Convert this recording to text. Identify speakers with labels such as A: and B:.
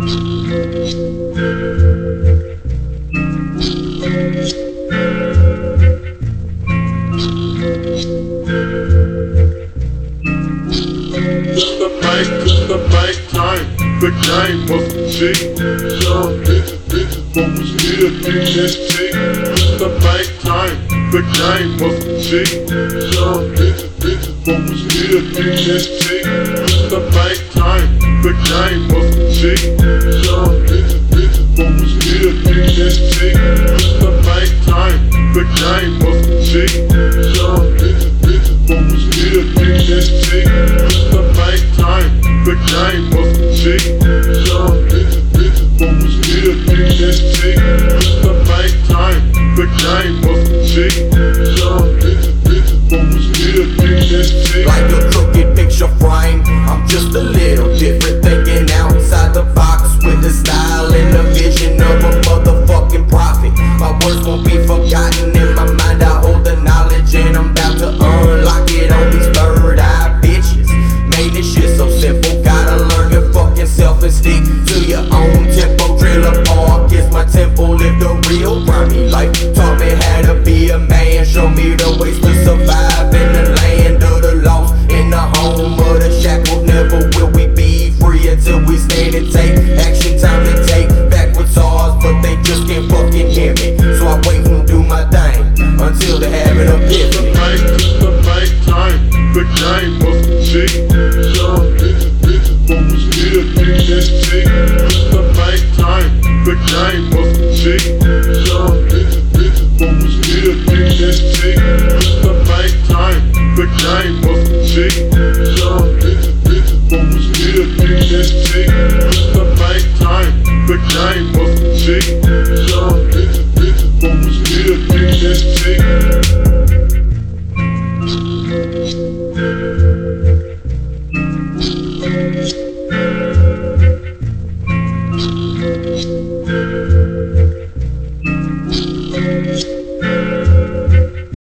A: The night time, the game was cheap. Young bitches, what was here in this cheap. The night time, the game was cheap. Young bitches, what was here in this cheap. The night time, the game was cheap. Young bitches, what was here in this cheap. The night time, the game was cheap. Young bitches, what was here in this cheap. The night time, the game was cheap. Young bitches, what was here in this cheap. The night time, the game was cheap. Young bitches, what was here in this cheap.
B: Like a crooked picture frame, I'm just a little different, thinking outside the box with the style and the vision of a motherfucking prophet. My words won't be forgotten, in my mind I hold the knowledge, and I'm about to unlock it on these third eye bitches. Made this shit so simple, gotta learn your fucking self and stick to your own tempo. Trailer park is my temple, live the real grimy life. Taught me how to be a man, show me the ways to survive in the land of the lost, in the home of the shackled. Never will we be free until we stand and take action. Time to take back what's ours, but they just can't fucking hear me. So I wait and do my thing until they have an epiphany.
A: The night time, the game was cheap. Young bitches, what was here in this cheap. The night time, the game was cheap. Young bitches, what was here in this cheap. The night time, the game was cheap. Young bitches, what was here in this cheap. The night time, the game was cheap. Young bitches, what was here in this cheap.
C: Thank you.